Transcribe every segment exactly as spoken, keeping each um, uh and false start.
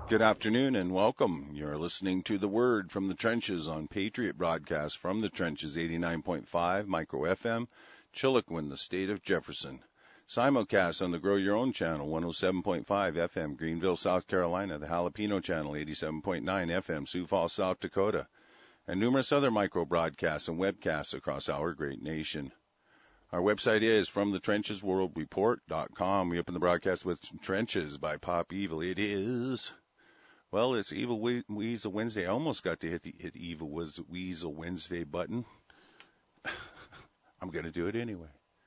Good afternoon and welcome. You're listening to The Word from the Trenches on Patriot Broadcast from the Trenches, eighty-nine point five Micro F M, Chiloquin, the state of Jefferson. Simulcast on the Grow Your Own channel, one oh seven point five F M, Greenville, South Carolina, the Jalapeno channel, eighty-seven point nine F M, Sioux Falls, South Dakota, and numerous other micro broadcasts and webcasts across our great nation. Our website is from the trenches world report dot com. We open the broadcast with Trenches by Pop Evil. It is... Well, it's Evil Weasel Wednesday. I almost got to hit the hit Evil Weasel Wednesday button. I'm going to do it anyway.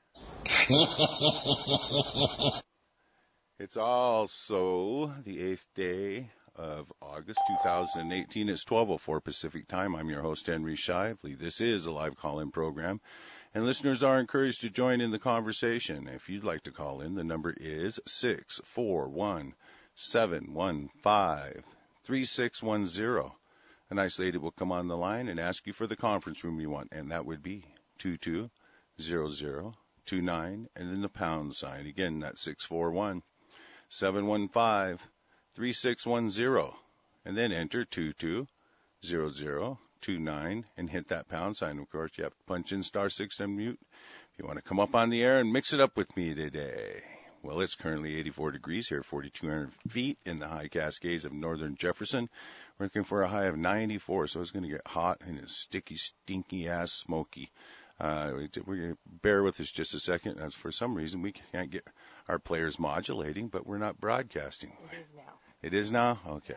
It's also the eighth day of August two thousand eighteen. It's twelve oh four Pacific time. I'm your host, Henry Shively. This is a live call-in program, and listeners are encouraged to join in the conversation. If you'd like to call in, the number is six four one, seven one five, three six one zero. A nice lady will come on the line and ask you for the conference room you want, and that would be two two zero zero two nine, and then the pound sign. Again, that's six four one, seven one five, three six one zero, and then enter two two zero zero two nine and hit that pound sign. Of course, you have to punch in star six to unmute if you want to come up on the air and mix it up with me today. Well, it's currently eighty-four degrees here, forty-two hundred feet in the high Cascades of northern Jefferson. We're looking for a high of ninety-four, so it's going to get hot and it's sticky, stinky ass smoky. Uh, we're going to bear with us just a second. As for some reason, we can't get our players modulating, but we're not broadcasting. It is now. It is now? Okay.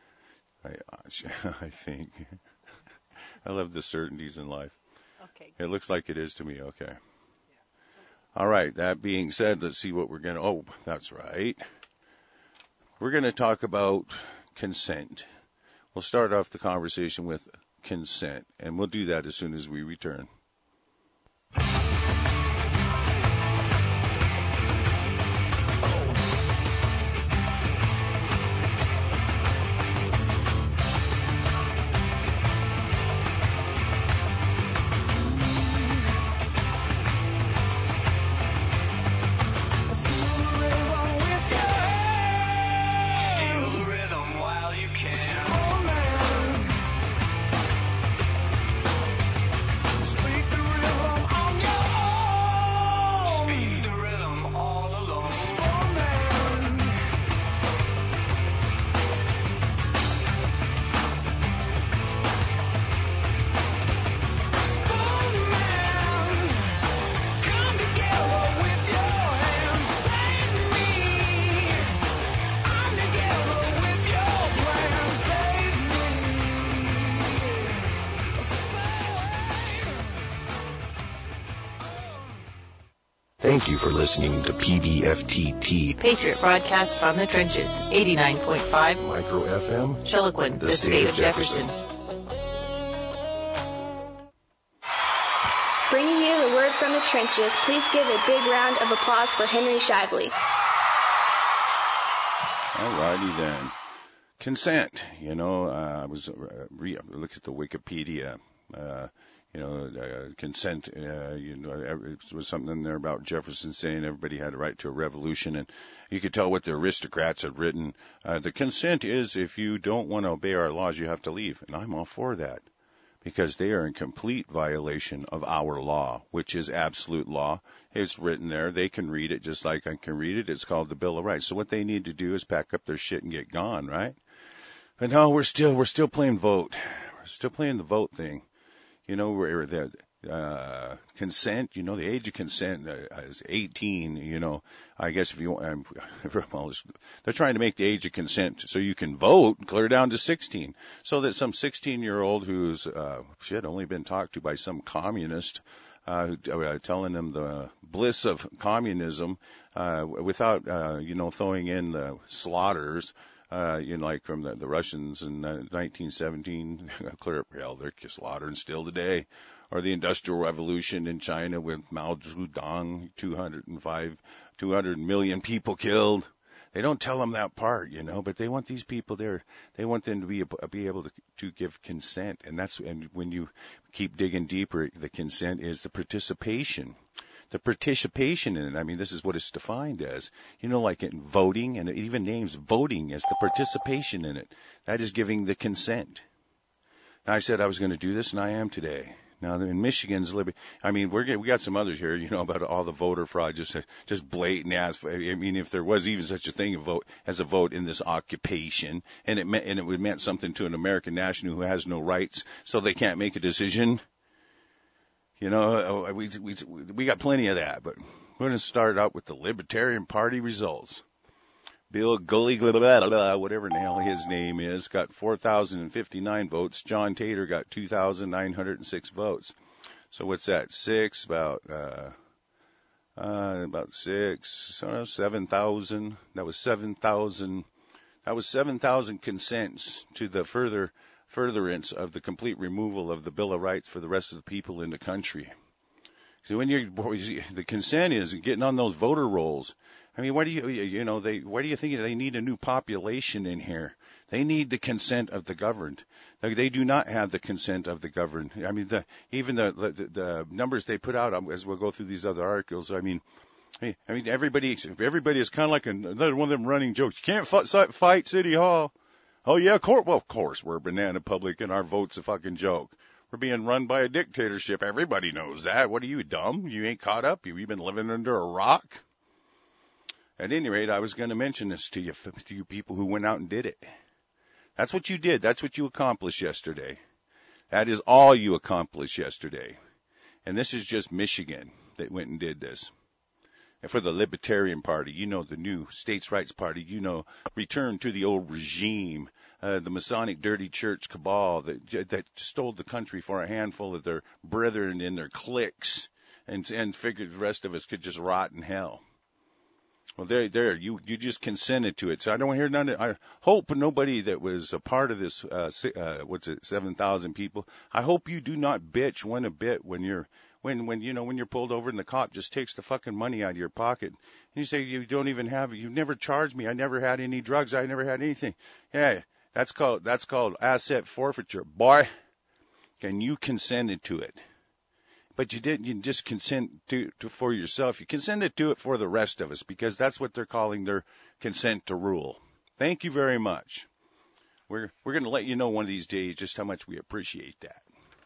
I, I think. I love the certainties in life. Okay. It looks like it is to me. Okay. All right, that being said, let's see what we're going to, oh, that's right. We're going to talk about consent. We'll start off the conversation with consent, and we'll do that as soon as we return. Thank you for listening to P B F T T, Patriot Broadcast from the Trenches, eighty-nine point five Micro F M, Chiloquin, the, the state, state of Jefferson. Jefferson. Bringing you the word from the trenches, please give a big round of applause for Henry Shively. All righty then. Consent. You know, uh, I was uh, re- look at the Wikipedia. Uh, You know, uh, consent, uh, you know, it was something in there about Jefferson saying everybody had a right to a revolution, and you could tell what the aristocrats had written. Uh, the consent is if you don't want to obey our laws, you have to leave. And I'm all for that because they are in complete violation of our law, which is absolute law. It's written there. They can read it just like I can read it. It's called the Bill of Rights. So what they need to do is pack up their shit and get gone, right? But no, we're still, we're still playing vote. We're still playing the vote thing. You know, where the uh, consent, you know, the age of consent uh, is eighteen, you know, I guess if you want, um, well, they're trying to make the age of consent so you can vote clear down to sixteen, so that some sixteen-year-old who's, uh, shit, only been talked to by some communist, uh, uh, telling them the bliss of communism, uh, without, uh, you know, throwing in the slaughters, Uh, you know, like from the, the Russians in uh, nineteen seventeen, clear up, hell, they're slaughtering still today. Or the Industrial Revolution in China with Mao Zedong, two hundred five, two hundred million people killed. They don't tell them that part, you know, but they want these people there. They want them to be be able to, to give consent. And that's, and when you keep digging deeper, the consent is the participation. the participation in it. I mean, this is what it's defined as. You know, like in voting, and it even names voting as the participation in it. That is giving the consent. And I said I was going to do this, and I am today. Now, in Michigan's, I mean, we're we got some others here, you know, about all the voter fraud, just just blatant ass. I mean, if there was even such a thing a vote as a vote in this occupation, and it meant and it would meant something to an American national who has no rights, so they can't make a decision. You know, we we we got plenty of that, but we're going to start out with the Libertarian Party results. Bill Gully, blah, blah, blah, whatever the hell his name is, got four thousand fifty-nine votes. John Tater got two thousand nine hundred six votes. So what's that? Six, about, uh, uh, about six, uh, seven thousand. That was seven thousand. That was seven thousand consents to the further, furtherance of the complete removal of the Bill of Rights for the rest of the people in the country. See, when you're, the consent is getting on those voter rolls. I mean, why do you, you know, they, why do you think they need a new population in here? They need the consent of the governed. Like, they do not have the consent of the governed. I mean, the, even the, the, the numbers they put out as we'll go through these other articles, I mean, I mean, everybody, everybody is kind of like another one of them running jokes. You can't fight, fight City Hall. Oh yeah, of course. Well, of course, we're Banana Public and our vote's a fucking joke. We're being run by a dictatorship. Everybody knows that. What are you, dumb? You ain't caught up? You, you've been living under a rock? At any rate, I was going to mention this to you, to you people who went out and did it. That's what you did. That's what you accomplished yesterday. That is all you accomplished yesterday. And this is just Michigan that went and did this. And for the Libertarian Party, you know, the new States' Rights Party, you know, return to the old regime, uh, the Masonic dirty church cabal that that stole the country for a handful of their brethren in their cliques and, and figured the rest of us could just rot in hell. Well, there, there, you, you just consented to it. So I don't hear none of, I hope nobody that was a part of this, uh, uh what's it, seven thousand people, I hope you do not bitch one a bit when you're, when, when, you know, when you're pulled over and the cop just takes the fucking money out of your pocket. And you say, you don't even have, you never charged me. I never had any drugs. I never had anything. Yeah, that's called, that's called asset forfeiture, boy. And you consented to it. But you didn't, you just consent to, to for yourself. You consented to it for the rest of us because that's what they're calling their consent to rule. Thank you very much. We're, we're going to let you know one of these days just how much we appreciate that.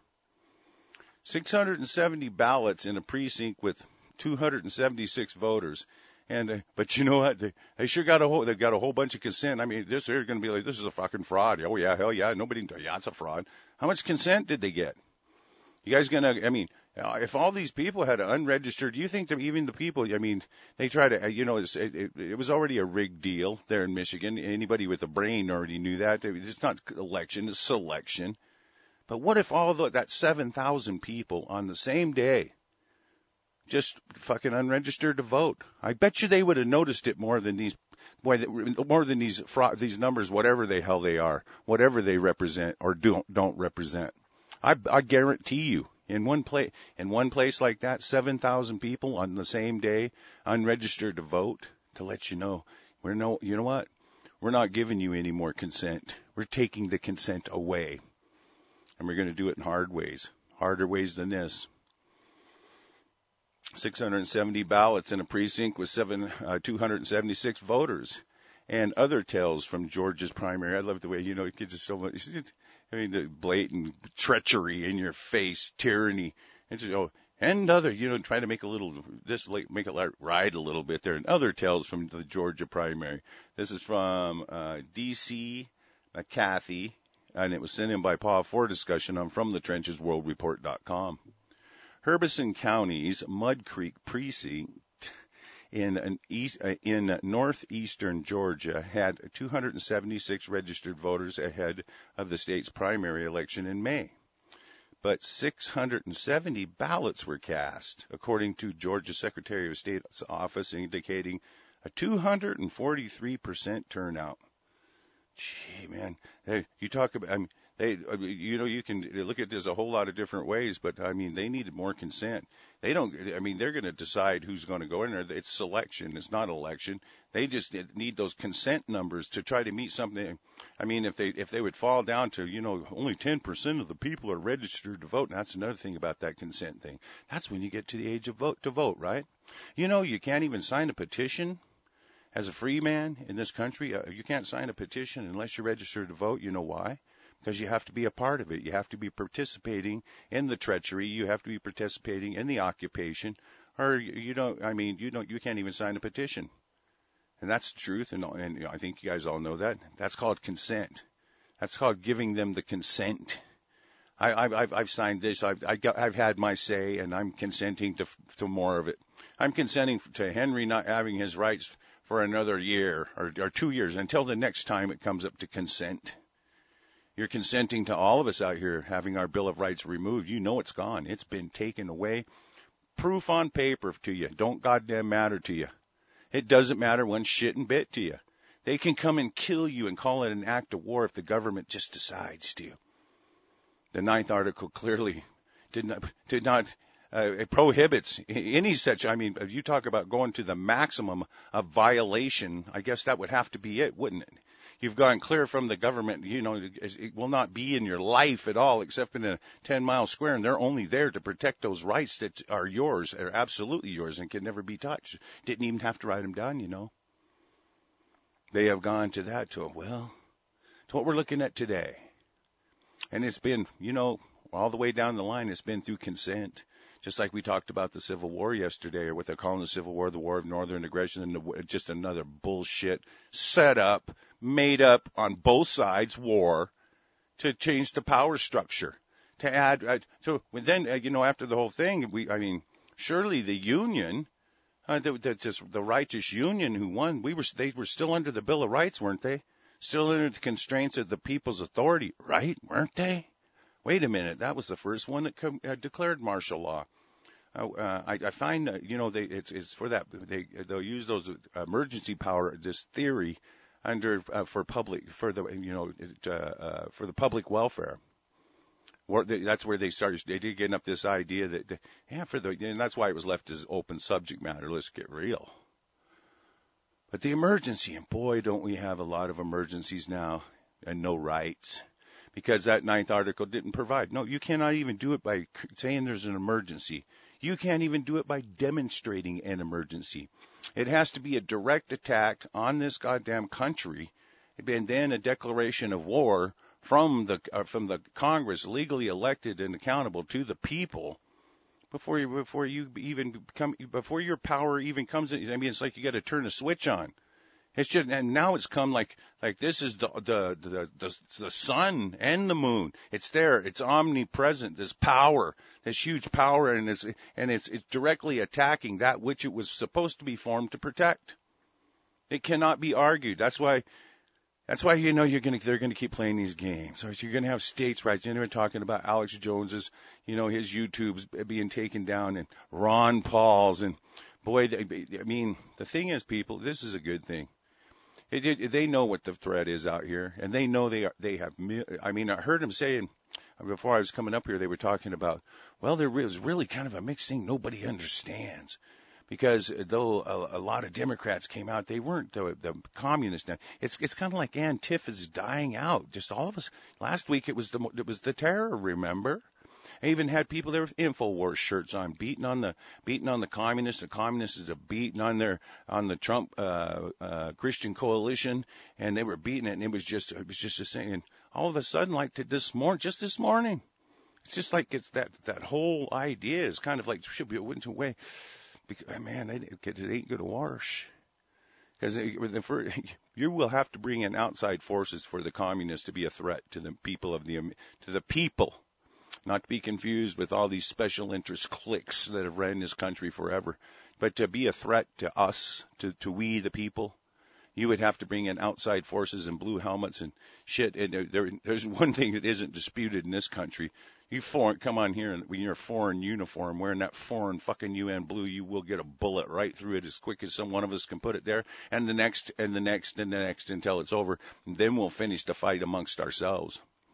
six hundred seventy ballots in a precinct with two hundred seventy-six voters. And, uh, but you know what? They, they sure got a whole, they've got a whole bunch of consent. I mean, this, they're going to be like, this is a fucking fraud. Oh yeah, hell yeah. Nobody, yeah, it's a fraud. How much consent did they get? You guys going to, I mean, if all these people had unregistered, do you think that even the people, I mean, they try to, you know, it, it, it was already a rigged deal there in Michigan. Anybody with a brain already knew that. It's not election, it's selection. But what if all the, that seven thousand people on the same day just fucking unregistered to vote? I bet you they would have noticed it more than these, more than these fraud, these numbers, whatever the hell they are, whatever they represent or don't, don't represent. I, I guarantee you. In one place, in one place like that, seven thousand people on the same day, unregistered to vote, to let you know, we're no, you know what? We're not giving you any more consent. We're taking the consent away. And we're going to do it in hard ways, harder ways than this. six hundred seventy ballots in a precinct with seven, uh, two hundred seventy-six voters. And other tales from Georgia's primary. I love the way, you know, it gives us so much. I mean, the blatant treachery in your face, tyranny, and just, oh, and other, you know, trying to make a little, this make it ride a little bit there. And other tales from the Georgia primary. This is from uh, D C McCarthy, and it was sent in by Paul for discussion on from the trenches world report dot com. Herbison County's Mud Creek precinct in an east, uh, in northeastern Georgia had two hundred seventy-six registered voters ahead of the state's primary election in May. But six hundred seventy ballots were cast, according to Georgia Secretary of State's office, indicating a two hundred forty-three percent turnout. Gee, man, hey, you talk about, I mean, They, you know, you can look at this a whole lot of different ways, but I mean, they needed more consent. They don't, I mean, they're going to decide who's going to go in there. It's selection. It's not election. They just need those consent numbers to try to meet something. I mean, if they, if they would fall down to, you know, only ten percent of the people are registered to vote. And that's another thing about that consent thing. That's when you get to the age of vote to vote, right? You know, you can't even sign a petition as a free man in this country. Uh, you can't sign a petition unless you're registered to vote. You know why? Because you have to be a part of it. You have to be participating in the treachery. You have to be participating in the occupation, or you don't. I mean, you don't. You can't even sign a petition, and that's the truth. And, and I think you guys all know that. That's called consent. That's called giving them the consent. I, I've, I've signed this. I've, I got, I've had my say, and I'm consenting to to more of it. I'm consenting to Henry not having his rights for another year or, or two years until the next time it comes up to consent. You're consenting to all of us out here having our Bill of Rights removed. You know it's gone. It's been taken away. Proof on paper to you. Don't goddamn matter to you. It doesn't matter one shit and bit to you. They can come and kill you and call it an act of war if the government just decides to. The ninth article clearly did not, did not, uh, it prohibits any such, I mean, if you talk about going to the maximum of violation, I guess that would have to be it, wouldn't it? You've gone clear from the government, you know, it will not be in your life at all except in a ten-mile square, and they're only there to protect those rights that are yours, are absolutely yours, and can never be touched. Didn't even have to write them down, you know. They have gone to that, to, well, to what we're looking at today. And it's been, you know, all the way down the line, it's been through consent. Just like we talked about the Civil War yesterday, or what they're calling the Civil War, the War of Northern Aggression, and the, just another bullshit set up, made up on both sides war to change the power structure, to add, uh, so then, uh, you know, after the whole thing, we, I mean, surely the Union, uh, the, the, just the righteous Union who won, we were, they were still under the Bill of Rights, weren't they? Still under the constraints of the people's authority, right? Weren't they? Wait a minute, that was the first one that com- uh, declared martial law. Uh, uh, I, I find, uh, you know, they, it's, it's for that, they, they'll use those emergency power, this theory, under, uh, for public, for the, you know, uh, uh, for the public welfare. Or they, that's where they started, they did get up this idea that, they, yeah, for the, and that's why it was left as open subject matter, let's get real. But the emergency, and boy, don't we have a lot of emergencies now, and no rights. Because that ninth article didn't provide. No, you cannot even do it by saying there's an emergency. You can't even do it by demonstrating an emergency. It has to be a direct attack on this goddamn country, and then a declaration of war from the uh, from the Congress, legally elected and accountable to the people, before you before you even become before your power even comes in. I mean, it's like you got to turn a switch on. It's just, and now it's come like, like this is the, the, the, the, the sun and the moon. It's there. It's omnipresent. This power, this huge power, and it's, and it's, it's directly attacking that which it was supposed to be formed to protect. It cannot be argued. That's why, that's why, you know, you're going to, they're going to keep playing these games. So you're going to have states' rights. And they're talking about Alex Jones's, you know, his YouTube's being taken down, and Ron Paul's, and boy, they, I mean, the thing is, people, this is a good thing. It, it, they know what the threat is out here, and they know they are, they have, I mean, I heard them saying, before I was coming up here, they were talking about, well, there was really kind of a mixed thing nobody understands. Because though a, a lot of Democrats came out, they weren't the, the communists. It's it's kind of like Antifa's dying out. Just all of us. Last week it was the it was the terror. Remember? I even had people there with InfoWars shirts on, beating on the beating on the communists. The communists are beating on their on the Trump uh, uh, Christian coalition, and they were beating it. And it was just it was just a thing. And all of a sudden, like to this morning, just this morning, it's just like it's that that whole idea is kind of like should be went away. Because, man, it, it ain't going to wash. Because you will have to bring in outside forces for the communists to be a threat to the people of the to the people. Not to be confused with all these special interest cliques that have ran this country forever, but to be a threat to us, to, to we the people, you would have to bring in outside forces and blue helmets and shit. And there, there's one thing that isn't disputed in this country. You foreign, come on here, and when you're a foreign uniform, wearing that foreign fucking U N blue, you will get a bullet right through it as quick as some one of us can put it there, and the next, and the next, and the next until it's over. And then we'll finish the fight amongst ourselves.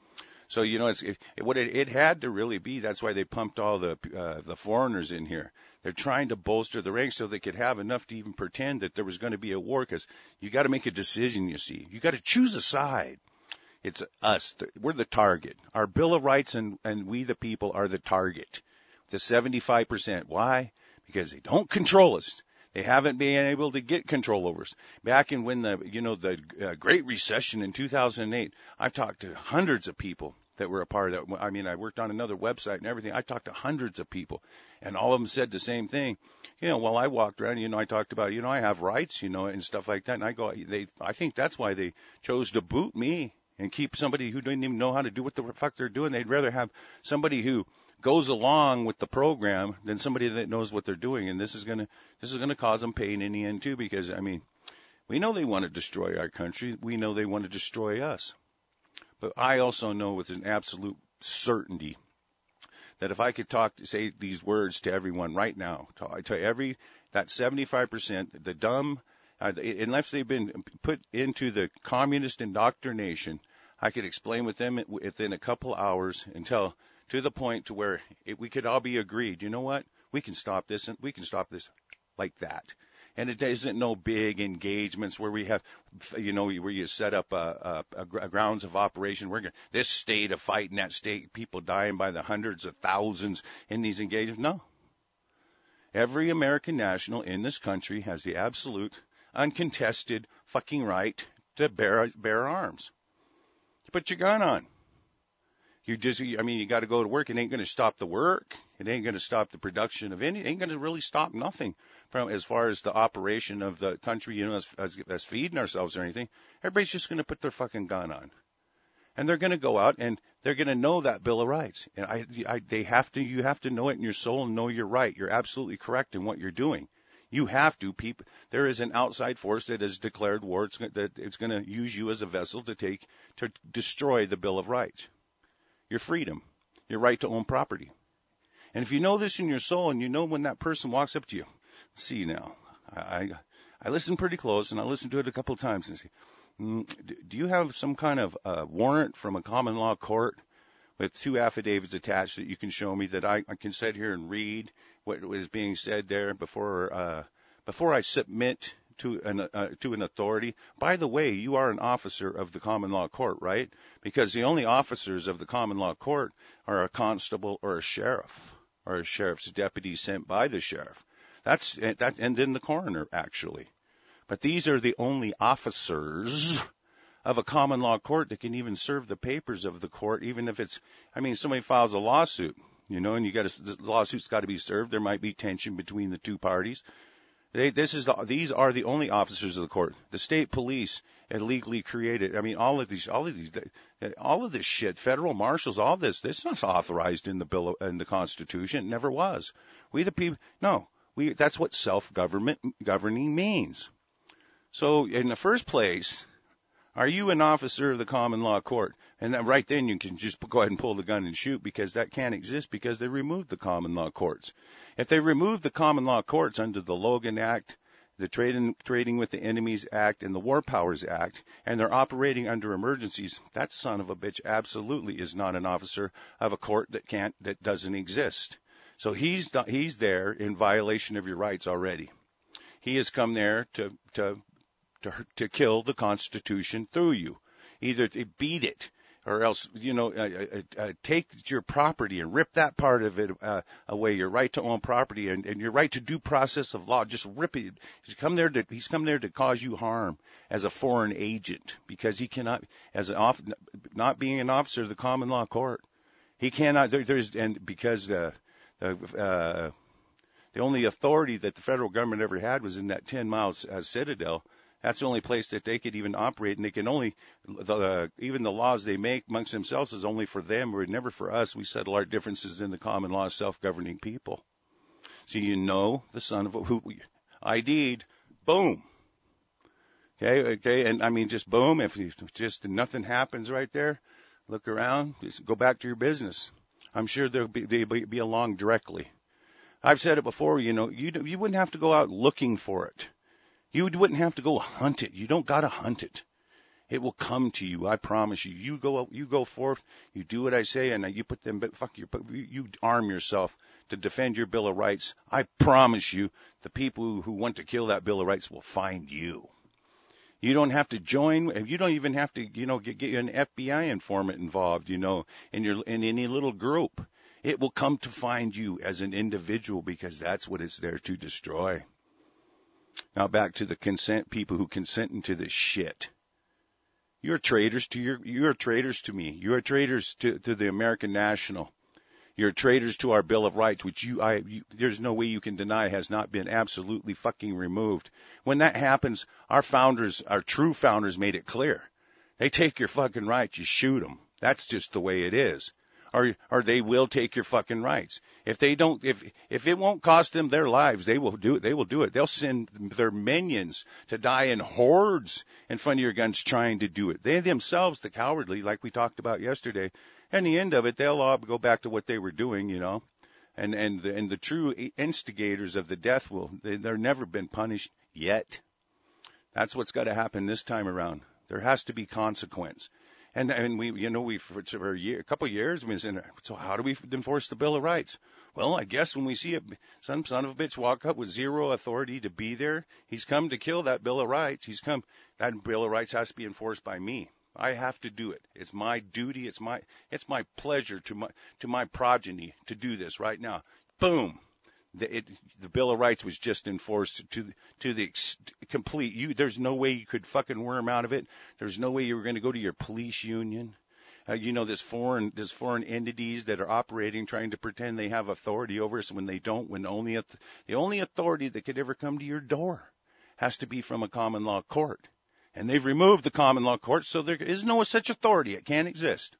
So, you know, it's it, what it, it had to really be. That's why they pumped all the uh, the foreigners in here. They're trying to bolster the ranks so they could have enough to even pretend that there was going to be a war, because you got to make a decision, you see. You got to choose a side. It's us. We're the target. Our Bill of Rights and, and we the people are the target. The seventy-five percent. Why? Because they don't control us. They haven't been able to get control over us. Back in when the, you know, the uh, Great Recession in two thousand eight, I've talked to hundreds of people that were a part of that. I mean, I worked on another website and everything. I talked to hundreds of people, and all of them said the same thing. You know, while I walked around, you know, I talked about, you know, I have rights, you know, and stuff like that. And I go, they, I think that's why they chose to boot me and keep somebody who didn't even know how to do what the fuck they're doing. They'd rather have somebody who goes along with the program than somebody that knows what they're doing. And this is going to, this is going to cause them pain in the end too, because I mean, we know they want to destroy our country. We know they want to destroy us. But I also know with an absolute certainty that if I could talk, say these words to everyone right now, to, to every, that seventy-five percent, the dumb, uh, unless they've been put into the communist indoctrination, I could explain with them within a couple hours until, to the point to where it, we could all be agreed, you know what, we can stop this, and we can stop this like that. And it isn't no big engagements where we have, you know, where you set up a, a, a grounds of operation. We're going this state of fighting that state, people dying by the hundreds of thousands in these engagements. No. Every American national in this country has the absolute, uncontested fucking right to bear bear arms. You put your gun on. You just, I mean, you got to go to work. It ain't going to stop the work. It ain't going to stop the production of any. It ain't going to really stop nothing from as far as the operation of the country, you know, as, as, as feeding ourselves or anything. Everybody's just going to put their fucking gun on, and they're going to go out and they're going to know that Bill of Rights. And I, I, they have to. You have to know it in your soul and know you're right. You're absolutely correct in what you're doing. You have to. People, there is an outside force that has declared war. It's, that it's going to use you as a vessel to take to destroy the Bill of Rights. Your freedom, your right to own property. And if you know this in your soul, and you know when that person walks up to you, see now, I I listen pretty close, and I listen to it a couple of times and say, mm, do you have some kind of uh, warrant from a common law court with two affidavits attached that you can show me that I, I can sit here and read what is being said there before uh, before I submit to an uh, to an authority? By the way, you are an officer of the common law court, right? Because the only officers of the common law court are a constable or a sheriff or a sheriff's deputy sent by the sheriff. That's that, and then the coroner actually. But these are the only officers of a common law court that can even serve the papers of the court, even if it's, I mean, somebody files a lawsuit, you know, and you got to, the lawsuit's got to be served. There might be tension between the two parties. They, this is the, these are the only officers of the court. The state police illegally created. I mean, all of these, all of these, all of this shit. Federal marshals, all this. This is not authorized in the bill of, in the Constitution. It never was. We the people. No, we. That's what self-government governing means. So, in the first place, are you an officer of the common law court? And then right then you can just go ahead and pull the gun and shoot, because that can't exist because they removed the common law courts. If they removed the common law courts under the Logan Act, the Trading, Trading with the Enemies Act, and the War Powers Act, and they're operating under emergencies, that son of a bitch absolutely is not an officer of a court that can't, that doesn't exist. So he's he's there in violation of your rights already. He has come there to to to, to kill the Constitution through you, either to beat it, or else, you know, uh, uh, uh, take your property and rip that part of it uh, away, your right to own property and, and your right to due process of law. Just rip it. He's come there to, he's come there to cause you harm as a foreign agent, because he cannot, as an off, not being an officer of the common law court, he cannot, there, there's, and because the, the, uh, the only authority that the federal government ever had was in that ten miles uh, citadel. That's the only place that they could even operate, and they can only, the, uh, even the laws they make amongst themselves is only for them, or never for us. We settle our differences in the common law of self-governing people. So you know the son of a, who we I D'd, boom. Okay, okay, and I mean just boom, if you, just nothing happens right there, look around, just go back to your business. I'm sure they'll be, they'll be along directly. I've said it before, you know, you you wouldn't have to go out looking for it. You wouldn't have to go hunt it. You don't got to hunt it. It will come to you. I promise you. You go, you go forth. You do what I say, and you put them. But fuck you. You arm yourself to defend your Bill of Rights. I promise you, the people who want to kill that Bill of Rights will find you. You don't have to join. You don't even have to, you know, get, get an F B I informant involved. You know, in your in any little group. It will come to find you as an individual because that's what it's there to destroy. Now back to the consent people who consent to this shit. You're traitors to your, you're traitors to me. You're traitors to, to the American national. You're traitors to our Bill of Rights, which you, I, you, there's no way you can deny has not been absolutely fucking removed. When that happens, our founders, our true founders made it clear. They take your fucking rights, you shoot them. That's just the way it is. Or, or they will take your fucking rights. If they don't, if, if it won't cost them their lives, they will do it. They will do it. They'll send their minions to die in hordes in front of your guns trying to do it. They themselves, the cowardly, like we talked about yesterday. And the end of it, they'll all go back to what they were doing, you know. And, and the, and the true instigators of the death will, they, they're never been punished yet. That's what's got to happen this time around. There has to be consequence. And and we, you know, we for, for a, year, a couple of years, we said, so how do we enforce the Bill of Rights? Well, I guess when we see a, some son of a bitch walk up with zero authority to be there, he's come to kill that Bill of Rights. He's come, that Bill of Rights has to be enforced by me. I have to do it. It's my duty. It's my, it's my pleasure to my, to my progeny to do this right now. Boom. The, it, the Bill of Rights was just enforced to to the ex- complete. You, there's no way you could fucking worm out of it. There's no way you were going to go to your police union. Uh, you know, this foreign, this foreign entities that are operating, trying to pretend they have authority over us when they don't. When only a, the only authority that could ever come to your door has to be from a common law court, and they've removed the common law court, so there is no such authority. It can't exist.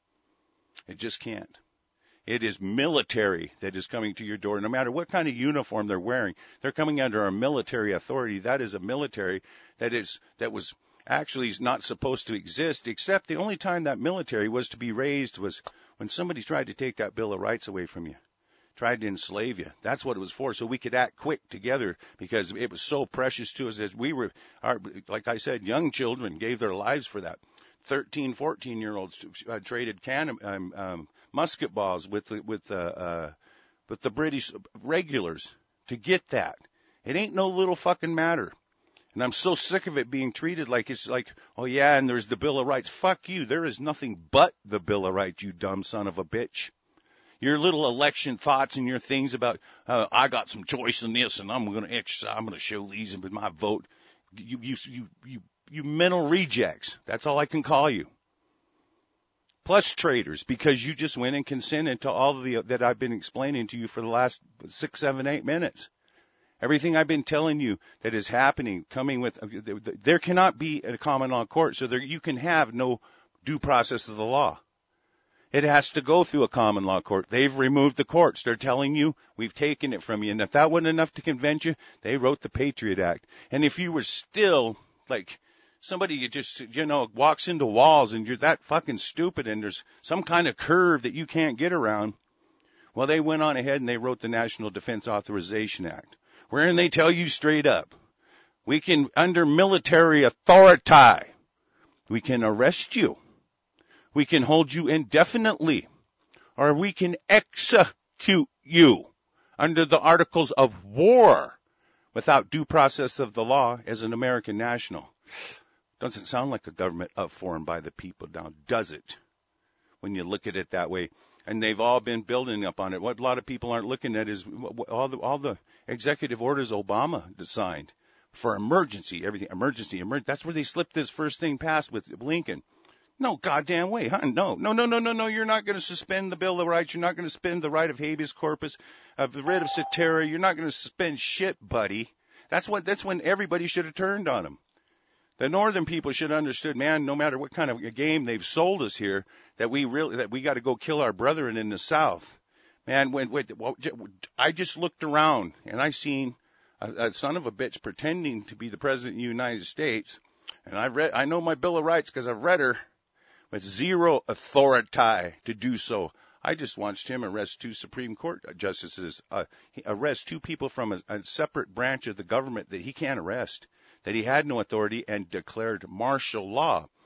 It just can't. It is military that is coming to your door. No matter what kind of uniform they're wearing, they're coming under our military authority. That is a military that is that was actually not supposed to exist, except the only time that military was to be raised was when somebody tried to take that Bill of Rights away from you, tried to enslave you. That's what it was for, so we could act quick together because it was so precious to us as we were, our, like I said, young children gave their lives for that. thirteen, fourteen-year-olds uh, traded can, um, um, musket balls with the, with the uh, with the British regulars to get that. It ain't no little fucking matter. And I'm so sick of it being treated like it's like, oh yeah, and there's the Bill of Rights. Fuck you. There is nothing but the Bill of Rights, you dumb son of a bitch. Your little election thoughts and your things about, uh, I got some choice in this and I'm going to exercise, I'm going to show these with my vote. You, you, you, you, you mental rejects. That's all I can call you. Plus traitors, because you just went and consented to all of the that I've been explaining to you for the last six, seven, eight minutes. Everything I've been telling you that is happening, coming with, there cannot be a common law court, so there you can have no due process of the law. It has to go through a common law court. They've removed the courts. They're telling you, we've taken it from you. And if that wasn't enough to convince you, they wrote the Patriot Act. And if you were still, like, somebody you just, you know, walks into walls and you're that fucking stupid and there's some kind of curve that you can't get around, well, they went on ahead and they wrote the National Defense Authorization Act, wherein they tell you straight up, we can, under military authority, we can arrest you. We can hold you indefinitely, or we can execute you under the Articles of War without due process of the law as an American national. Doesn't sound like a government of for and by the people now, does it? When you look at it that way. And they've all been building up on it. What a lot of people aren't looking at is all the, all the executive orders Obama signed for emergency, everything, emergency, emergency. That's where they slipped this first thing past with Lincoln. No goddamn way, huh? No, no, no, no, no, no. You're not going to suspend the Bill of Rights. You're not going to suspend the right of habeas corpus, of the writ of certiorari. You're not going to suspend shit, buddy. That's what. That's when everybody should have turned on him. The northern people should have understood, man, no matter what kind of a game they've sold us here, that we really, that we got to go kill our brethren in the South. Man, when, when well, I just looked around and I seen a, a son of a bitch pretending to be the president of the United States, and I read, I know my Bill of Rights because I've read her, with zero authority to do so. I just watched him arrest two Supreme Court justices, uh, arrest two people from a, a separate branch of the government that he can't arrest, that he had no authority, and declared martial law.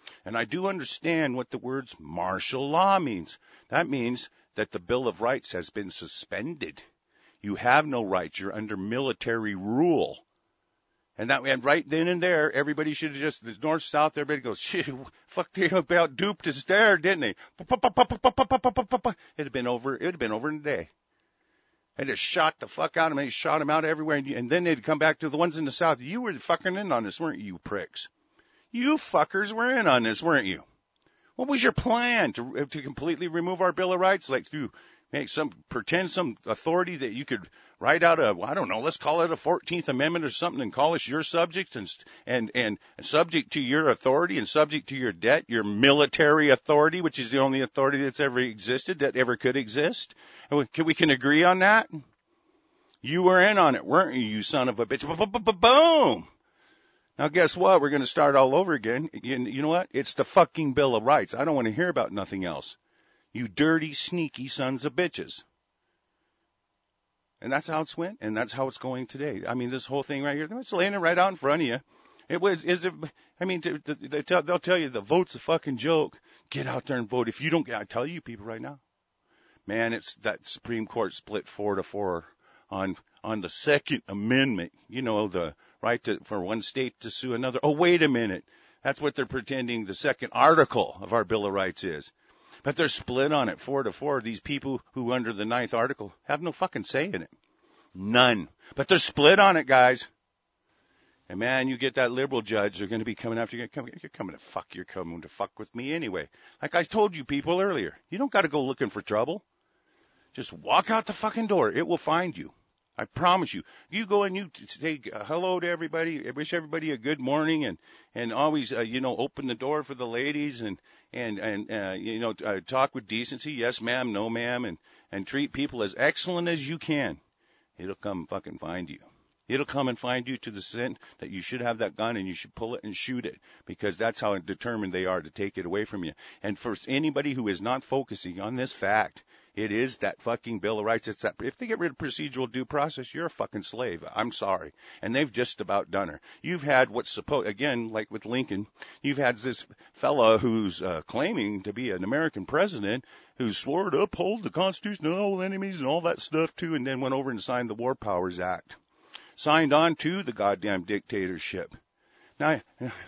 And I do understand what the words martial law means. That means that the Bill of Rights has been suspended. You have no rights. You're under military rule. And that, and right then and there, everybody should have just, the north, south, everybody goes, shit, fuck, they about duped us there, didn't they? It'd have been over, it'd have been over in a day. They just shot the fuck out of him. They shot him out everywhere. And, and then they'd come back to the ones in the south. You were fucking in on this, weren't you, pricks? You fuckers were in on this, weren't you? What was your plan? To, to completely remove our Bill of Rights? Like through, make some, pretend some authority that you could write out a, I don't know, let's call it a fourteenth Amendment or something and call us your subjects and, and, and subject to your authority and subject to your debt, your military authority, which is the only authority that's ever existed, that ever could exist. And we can, we can agree on that? You were in on it, weren't you, you son of a bitch? Boom! Now guess what? We're going to start all over again. You know what? It's the fucking Bill of Rights. I don't want to hear about nothing else. You dirty, sneaky sons of bitches. And that's how it's went, and that's how it's going today. I mean, this whole thing right here, it's laying it right out in front of you. It was, is it, I mean, they tell, they'll tell you the vote's a fucking joke. Get out there and vote. If you don't, I tell you people right now, man, it's that Supreme Court split four to four on, on the Second Amendment, you know, the right to, for one state to sue another. Oh, wait a minute. That's what they're pretending the second article of our Bill of Rights is. But they're split on it, four to four. These people who under the ninth article have no fucking say in it. None. But they're split on it, guys. And man, you get that liberal judge, they're going to be coming after you. You're coming to fuck. You're coming to fuck with me anyway. Like I told you people earlier, you don't got to go looking for trouble. Just walk out the fucking door. It will find you. I promise you. You go and you say hello to everybody. I wish everybody a good morning, and and always uh, you know open the door for the ladies, and and and uh, you know uh, talk with decency. Yes, ma'am. No, ma'am. And and treat people as excellent as you can. It'll come fucking find you. It'll come and find you to the extent that you should have that gun and you should pull it and shoot it, because that's how determined they are to take it away from you. And for anybody who is not focusing on this fact, it is that fucking Bill of Rights. It's that, if they get rid of procedural due process, you're a fucking slave. I'm sorry. And they've just about done her. You've had what's supposed, again, like with Lincoln, you've had this fella who's uh, claiming to be an American president who swore to uphold the Constitution and all enemies and all that stuff too, and then went over and signed the War Powers Act. Signed on to the goddamn dictatorship. Now,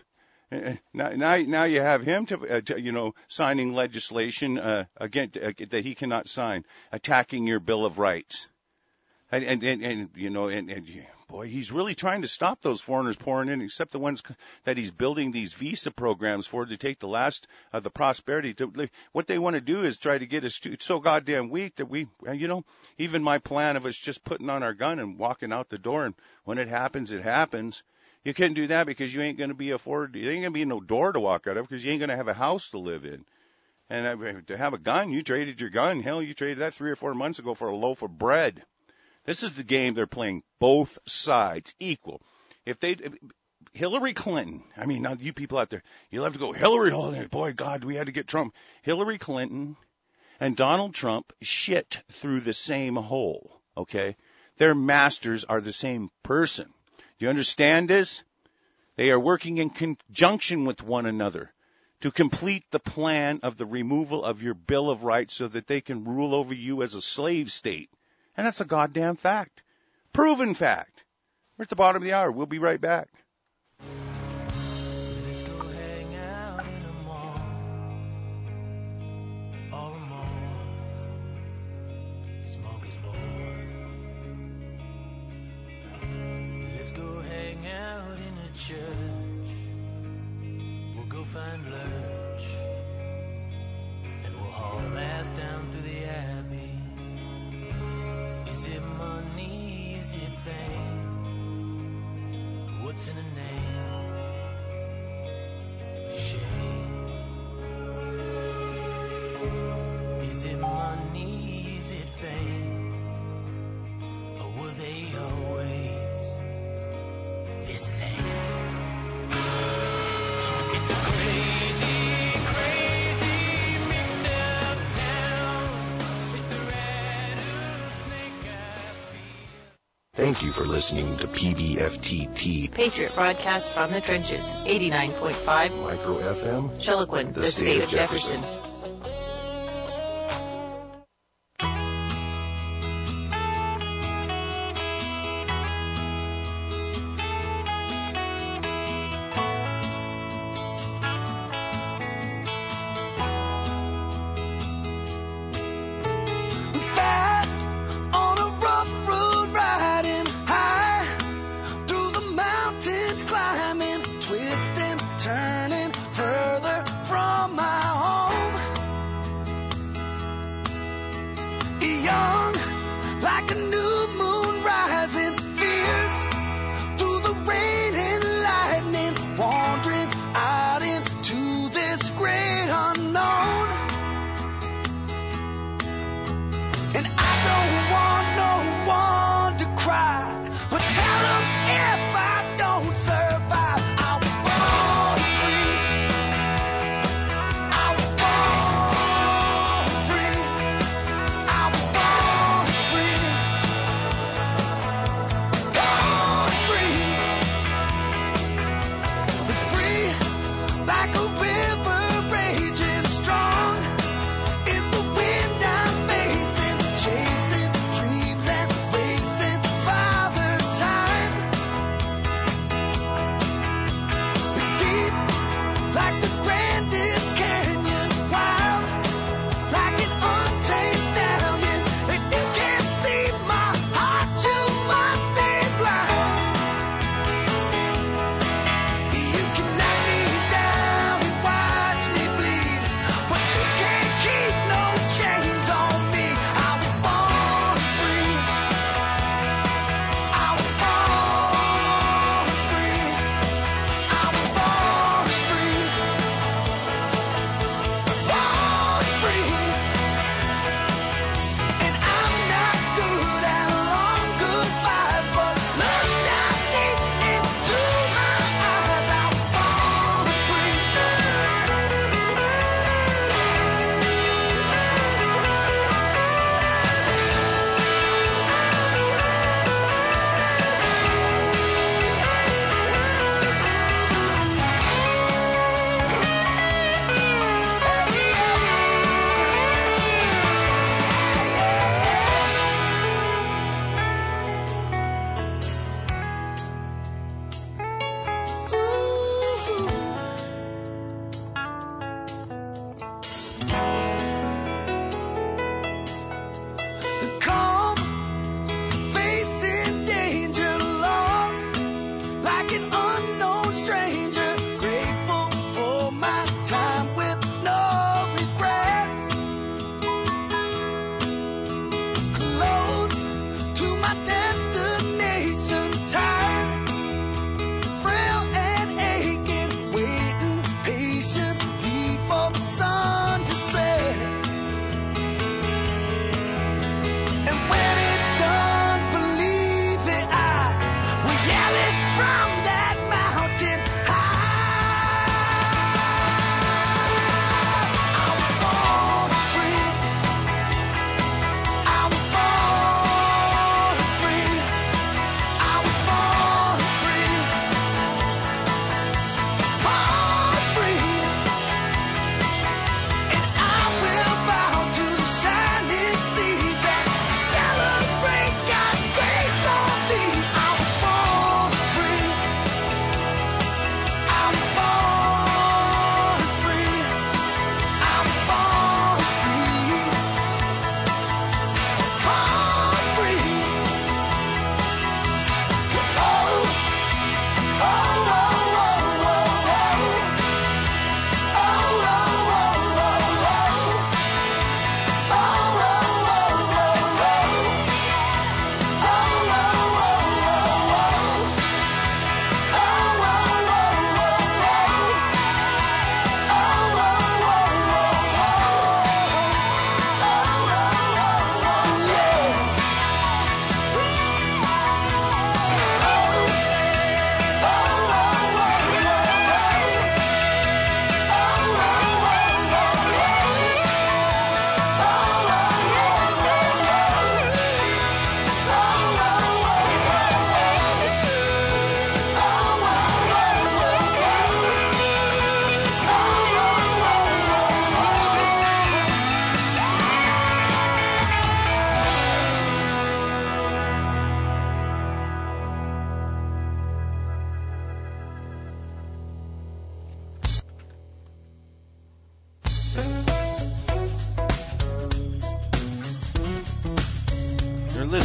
Now, now, now you have him to, uh, to you know, signing legislation uh, again uh, that he cannot sign, attacking your Bill of Rights, and and and, and you know, and, and boy, he's really trying to stop those foreigners pouring in, except the ones that he's building these visa programs for to take the last of the prosperity. To, what they want to do is try to get us to, it's so goddamn weak that we, you know, even my plan of us just putting on our gun and walking out the door, and when it happens, it happens. You can't do that because you ain't going to be afforded. There ain't going to be no door to walk out of because you ain't going to have a house to live in. And to have a gun, you traded your gun. Hell, you traded that three or four months ago for a loaf of bread. This is the game they're playing, both sides equal. If they, Hillary Clinton, I mean, now you people out there, you'll have to go, Hillary, oh, boy, God, we had to get Trump. Hillary Clinton and Donald Trump shit through the same hole, okay? Their masters are the same person. Do you understand this? They are working in conjunction with one another to complete the plan of the removal of your Bill of Rights so that they can rule over you as a slave state. And that's a goddamn fact. Proven fact. We're at the bottom of the hour. We'll be right back. Let's go hang out in a mall or a mall. Smorgasbord. Let's go hang out in a church. We'll go find lurch, and we'll haul ass down through the abbey. Is it money? Is it fame? What's in a name? Shame. Is it money? Is it fame? Or were they always this lame? It's a crazy Thank you for listening to P B F T T, Patriot Broadcast from the Trenches, eighty-nine point five, Micro F M, Chiloquin, the, the state, state of Jefferson. Jefferson. Turning further from my home.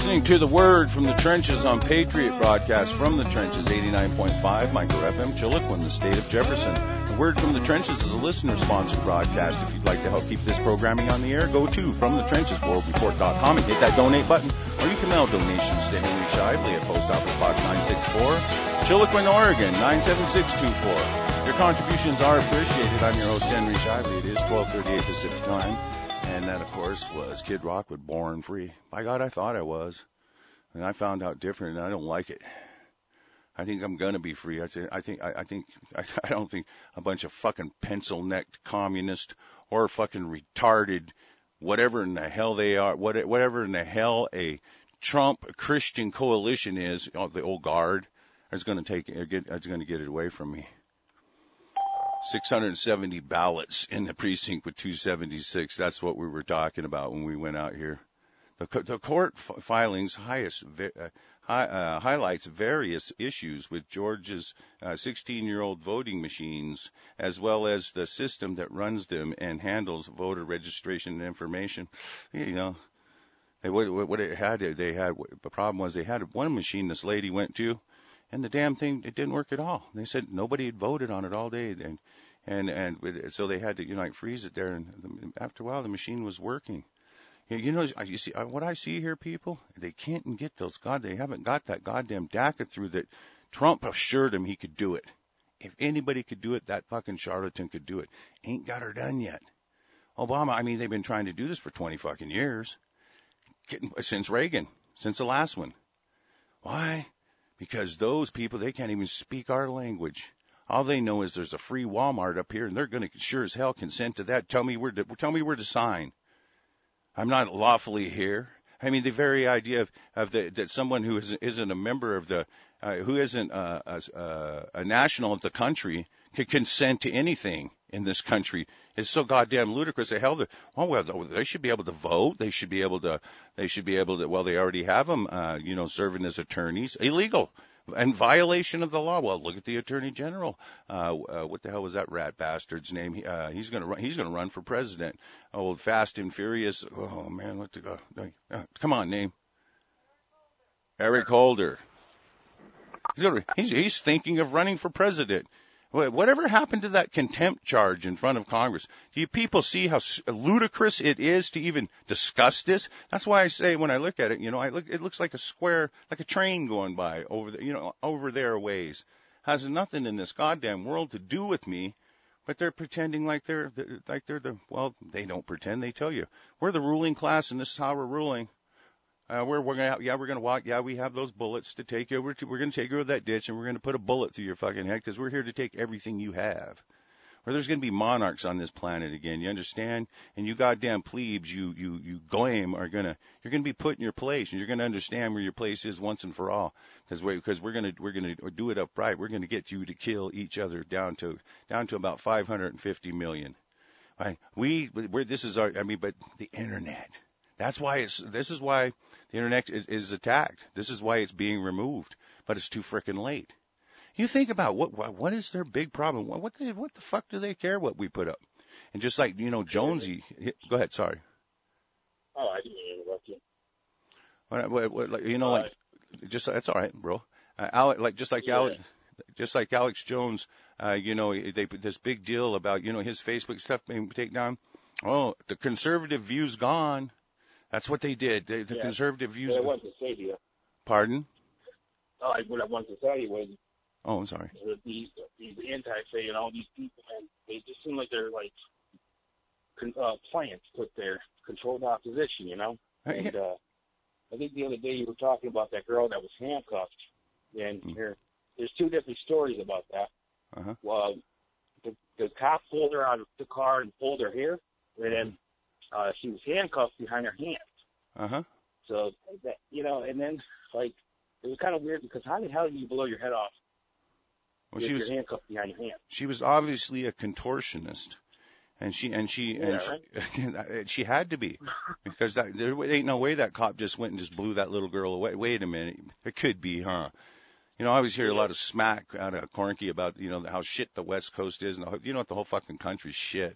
listening to The Word from the Trenches on Patriot Broadcast from the Trenches, eighty-nine point five Micro F M, Chiloquin, the state of Jefferson. The Word from the Trenches is a listener-sponsored broadcast. If you'd like to help keep this programming on the air, go to from the trenches world report dot com and hit that donate button, or you can mail donations to Henry Shively at Post Office Box nine sixty-four, Chiloquin, Oregon nine seven six two four. Your contributions are appreciated. I'm your host, Henry Shively. It is twelve thirty-eight Pacific Time. And that, of course, was Kid Rock with Born Free. By God, I thought I was. And I found out different, and I don't like it. I think I'm going to be free. I, say, I think, I, I think, I, I don't think a bunch of fucking pencil-necked communist or fucking retarded, whatever in the hell they are, what, whatever in the hell a Trump Christian coalition is, the old guard, is going to take, is going to get it away from me. six hundred seventy ballots in the precinct with two seventy-six. That's what we were talking about when we went out here. The, the court f- filings highest, uh, hi, uh, highlights various issues with Georgia's uh, sixteen-year-old voting machines, as well as the system that runs them and handles voter registration and information. You know, they, what, what it had, they had, the problem was they had one machine this lady went to, and the damn thing, it didn't work at all. They said nobody had voted on it all day. And, and, and so they had to, you know, like freeze it there. And after a while, the machine was working. You know, you see what I see here, people, they can't get those, God, they haven't got that goddamn DACA through that Trump assured him he could do it. If anybody could do it, that fucking charlatan could do it. Ain't got her done yet. Obama, I mean, they've been trying to do this for twenty fucking years. Since Reagan, since the last one. Why? Because those people, they can't even speak our language. All they know is there's a free Walmart up here, and they're going to sure as hell consent to that. Tell me where to, tell me where to sign. I'm not lawfully here. I mean, the very idea of, of the, that someone who isn't, isn't a member of the, uh, who isn't uh, a, a, a national of the country could consent to anything in this country is so goddamn ludicrous. They held it. Oh well, they should be able to vote. They should be able to. They should be able to. Well, they already have them. Uh, you know, serving as attorneys. Illegal. And violation of the law. Well, look at the Attorney General. Uh, uh, what the hell was that rat bastard's name? He, uh, he's going to run. He's going to run for president. Oh, Fast and Furious. Oh man, what the? Uh, uh, come on, name. Eric Holder. He's, gonna, he's he's thinking of running for president. Whatever happened to that contempt charge in front of Congress? Do you people see how ludicrous it is to even discuss this? That's why I say when I look at it, you know, I look, it looks like a square, like a train going by over the, you know, over there a ways. Has nothing in this goddamn world to do with me, but they're pretending like they're, like they're the, well, they don't pretend, they tell you. We're the ruling class and this is how we're ruling. Uh, we're, we're gonna, yeah, we're gonna walk, yeah, we have those bullets to take you over to, we're gonna take you over that ditch and we're gonna put a bullet through your fucking head because we're here to take everything you have. Or there's gonna be monarchs on this planet again, you understand? And you goddamn plebes, you, you, you glame are gonna, you're gonna be put in your place and you're gonna understand where your place is once and for all. Cause we, cause we're gonna, we're gonna do it upright. We're gonna get you to kill each other down to, down to about five hundred fifty million. Right? We, we're, this is our, I mean, but the internet. That's why it's, this is why the internet is, is attacked. This is why it's being removed, but it's too frickin' late. You think about what, what, what is their big problem? What, what the, what the fuck do they care what we put up? And just like, you know, Jonesy, go ahead, sorry. Oh, I didn't mean to interrupt you. What, what, what, like, you know, like, just, that's all right, bro. Uh, Alec, like, just like yeah. Alex, just like Alex Jones, uh, you know, they put this big deal about, you know, his Facebook stuff being taken down. Oh, the conservative view's gone. That's what they did. They, the yeah. conservative views. What I wanted to say to you. Pardon? Oh, what I wanted to say was. Oh, I'm sorry. These these anti-say and all these people, and they just seem like they're like uh, plants put there, controlled opposition, you know. And uh, I think the other day you were talking about that girl that was handcuffed, and mm. here there's two different stories about that. Uh-huh. Well, the, the cop pulled her out of the car and pulled her here, and then. Uh, she was handcuffed behind her hands. Uh-huh. So, that, you know, and then, like, it was kind of weird because how the hell do you blow your head off well, if she was, you're handcuffed behind your hands? She was obviously a contortionist. And she, and she, yeah, and right? she, she had to be. Because that, there ain't no way that cop just went and just blew that little girl away. Wait a minute. It could be, huh? You know, I always hear a lot of smack out of Cornky about, you know, how shit the West Coast is. And, the, you know, the whole fucking country's shit.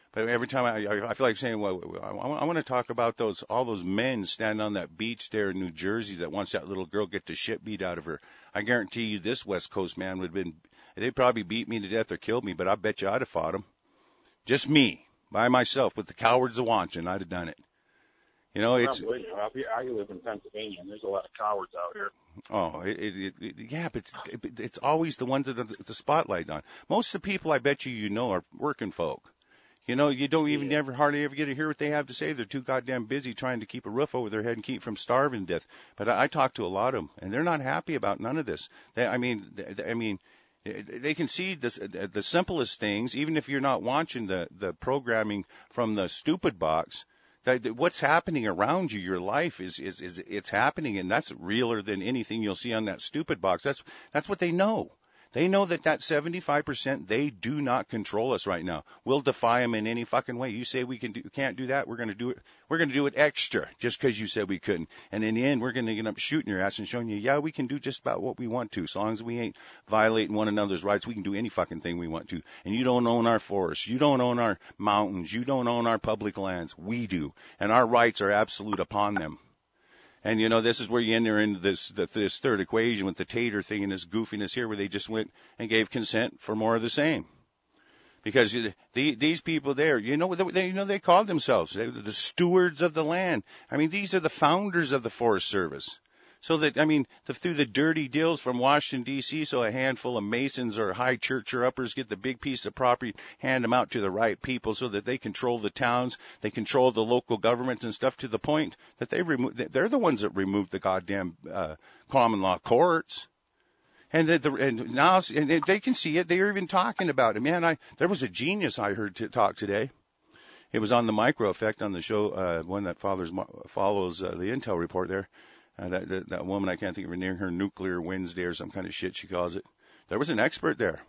But every time I, I feel like saying, well, I, I want to talk about those, all those men standing on that beach there in New Jersey that wants that little girl get the shit beat out of her. I guarantee you this West Coast man would have been, they'd probably beat me to death or killed me, but I bet you I'd have fought him. Just me, by myself, with the cowards of watching, I'd have done it. You know, it's. Well, I live in Pennsylvania, and there's a lot of cowards out here. Oh, it, it, it, yeah, but it's, it, it's always the ones that are the spotlight on. Most of the people I bet you you know are working folk. You know, you don't even yeah. ever hardly ever get to hear what they have to say. They're too goddamn busy trying to keep a roof over their head and keep from starving to death. But I, I talk to a lot of them, and they're not happy about none of this. They, I mean, they, I mean, they can see this, the simplest things, even if you're not watching the the programming from the stupid box. That, that what's happening around you, your life is, is is it's happening, and that's realer than anything you'll see on that stupid box. That's that's what they know. They know that that seventy-five percent, they do not control us right now. We'll defy them in any fucking way. You say we can do, can't do that, we're going to do it. We're going to do it extra just because you said we couldn't. And in the end, we're going to end up shooting your ass and showing you, yeah, we can do just about what we want to. As long as we ain't violating one another's rights, we can do any fucking thing we want to. And you don't own our forests. You don't own our mountains. You don't own our public lands. We do. And our rights are absolute upon them. And, you know, this is where you enter into this this third equation with the Tater thing and this goofiness here where they just went and gave consent for more of the same. Because the, these people there, you know, they, you know, they called themselves they, the stewards of the land. I mean, these are the founders of the Forest Service. So that, I mean, the, through the dirty deals from Washington, D C, so a handful of Masons or high church or uppers get the big piece of property, hand them out to the right people so that they control the towns, they control the local government and stuff to the point that they remove, they're the ones that removed the goddamn uh, common law courts. And, the, the, and now and they can see it. They're even talking about it. Man, I there was a genius I heard to talk today. It was on the Micro Effect on the show, uh, one that follows, follows uh, the Intel report there. Uh, that, that that woman, I can't think of her name, her Nuclear Wednesday or some kind of shit she calls it. There was an expert there.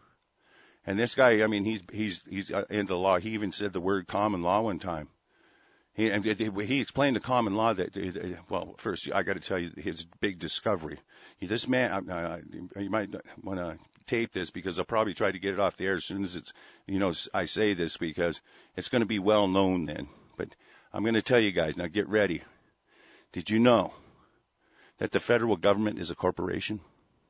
And this guy, I mean, he's he's he's into law. He even said the word common law one time. He and he explained the common law that, well, first, I got to tell you his big discovery. This man, uh, you might want to tape this because I'll probably try to get it off the air as soon as it's, you know, I say this because it's going to be well known then. But I'm going to tell you guys, now get ready. Did you know that the federal government is a corporation?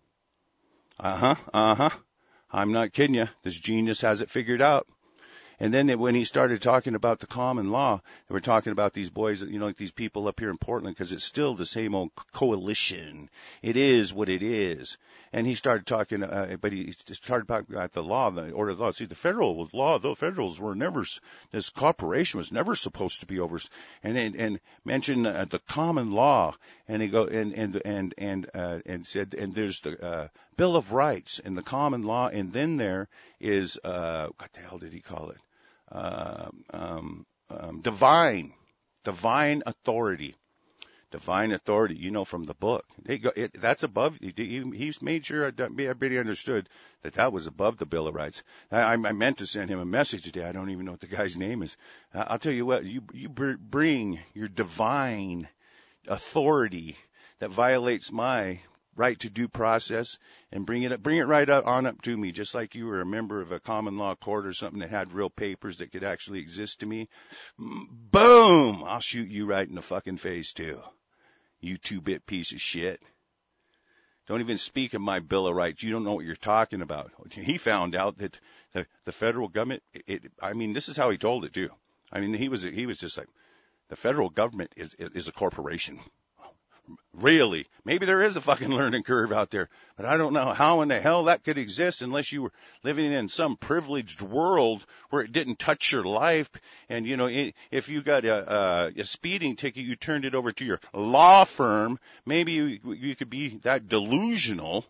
Uh-huh, uh-huh. I'm not kidding you. This genius has it figured out. And then when he started talking about the common law, they were talking about these boys, you know, like these people up here in Portland, because it's still the same old coalition. It is what it is. And he started talking, uh, but he started talking about the law, the order of the law. See, the federal law, the federals were never, this corporation was never supposed to be over, and and, and mentioned uh, the common law, and he go and and and and uh, and said, and there's the uh, Bill of Rights and the common law, and then there is uh, what the hell did he call it? Uh, um, um, divine, divine authority, divine authority. You know from the book. They go, it, that's above. He, he's made sure everybody understood that that was above the Bill of Rights. I, I meant to send him a message today. I don't even know what the guy's name is. Uh, I'll tell you what. You you bring your divine authority that violates my right to due process and bring it up, bring it right up on up to me, just like you were a member of a common law court or something that had real papers that could actually exist to me. Boom! I'll shoot you right in the fucking face too. You two-bit piece of shit. Don't even speak of my Bill of Rights. You don't know what you're talking about. He found out that the, the federal government, it, it, I mean, this is how he told it too. I mean, he was, he was just like, the federal government is, is a corporation. Really? Maybe there is a fucking learning curve out there, but I don't know how in the hell that could exist unless you were living in some privileged world where it didn't touch your life. And, you know, if you got a, a, a speeding ticket, you turned it over to your law firm, maybe you, you could be that delusional.